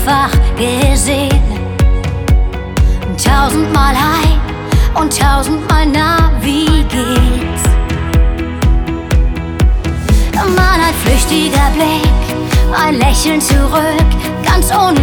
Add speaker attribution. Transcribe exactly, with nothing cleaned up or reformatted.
Speaker 1: mehrfach gesehen. Tausendmal hi und tausendmal na, wie geht's? Mal ein flüchtiger Blick, ein Lächeln zurück, ganz ohne